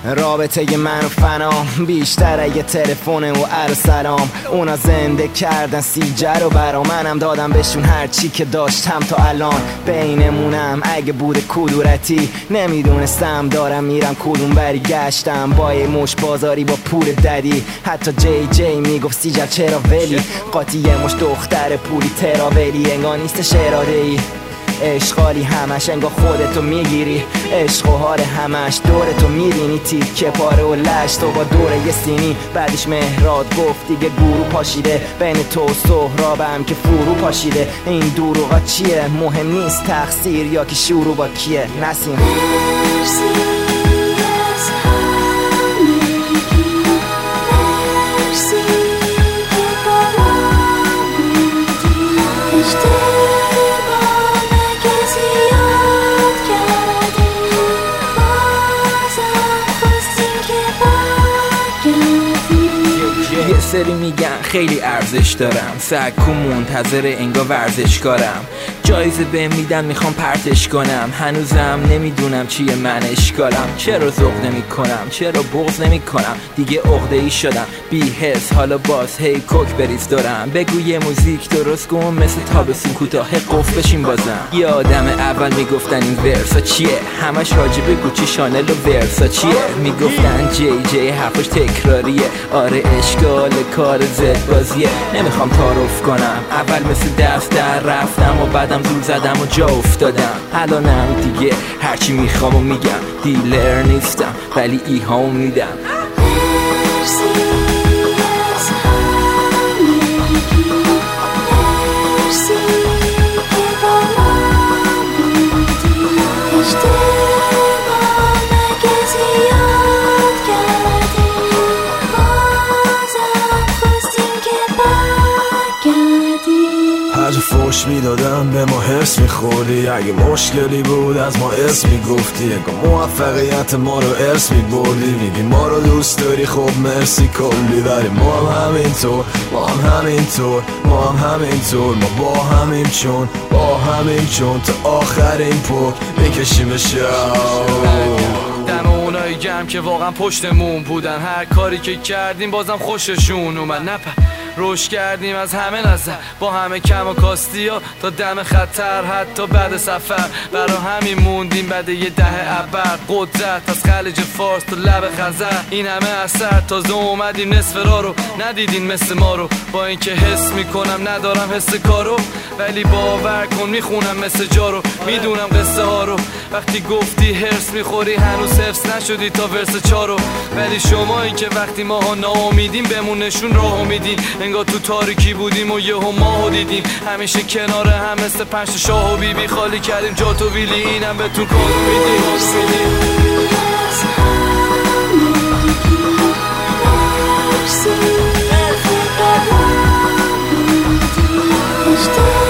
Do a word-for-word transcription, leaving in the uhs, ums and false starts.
رابطه من و فنام بیشتر اگه تلفن و ار سلام. اونا زنده کردن سیجه رو برا، منم دادم بهشون هر چی که داشتم تا الان. بینمونم اگه بود کدورتی نمیدونستم دارم میرم کدوم بری. گشتم با یه مش بازاری با پور ددی، حتی جی جی میگفت سیجه چرا ولی قاطی یه مش دختر پولی تراولی. انگار نیستش اراده ای عشقالی همش، انگار خودتو میگیری عشق و حال همش دورتو میبینی تیکه پاره و لش تو با دوره یه سینی. بعدش مهراد گفت دیگه گورو پاشیده بین تو و سهرابم که فرو پاشیده. این دروغا چیه؟ مهم نیست تقصیر یا که شروع با کیه. نسیم یه سری میگن خیلی ارزش دارم، سکو منتظر انگار ورزشکارم. جایزه بهم میدن میخوام پرتش کنم، هنوزم نمیدونم چیه من اشکالم. چرا ذوق نمی کنم، چرا بغض نمی کنم، دیگه عقده ای شدم بی حس. حالا باز هی کوک بریز دارم، بگو یه موزیک درست کن مثل تابستون کوتاه قف بشین بازم. یه آدم اول میگفتن این ورسا چیه، همش راجب گوچی شانل و ورسا چیه. میگفتن جی جی حرفش تکراریه، آره اشکال کار زد بازیه. نمیخوام تعارف کنم، اول مثل دست در رفتم و بعدم زور زدم و جا افتادم. الانم دیگه هرچی میخوام و میگم، دیلر نیستم ولی ایهامو میدم. هرجا فوش میدادم به ما حس میخوردی، اگه مشکلی بود از ما اسم میگفتی، اگه موفقیت ما رو ارث میبردی. میگی ما رو دوست داری خب مرسی کلی، ولی ما هم همینطور ما هم همینطور ما هم همینطور ما با همین چون با همین چون تا آخرین پک میکشیم شو. دم اونایی گم که واقعا پشتمون بودن، هر کاری که کردیم بازم خوششون اومد. نپا روش کردیم از همه نظر، با همه کم و کاستی ها تا دم خطر، حتی بعد سفر برا همین موندیم بعد یه دهه ابر. قدرت از خلیج فارس تو لب خزر، این همه اثر تازه اومدیم نصف را رو ندیدین مثل ما رو. با اینکه حس میکنم ندارم حس کارو، ولی باور کن میخونم مثل جارو، میدونم قصه ها رو. وقتی گفتی هرس میخوری هنوز حفظ نشدی تا ورس چارو، ولی شما این که وقتی ماها ناامیدیم بهمون نشون راهو میدین. انگار تو تاریکی بودیم و یهو ماهو دیدیم، همیشه کنار هم مثل پنج شاه و بی بی خالی کردیم جاتو ویلی. اینم بهتون کارو میدیم.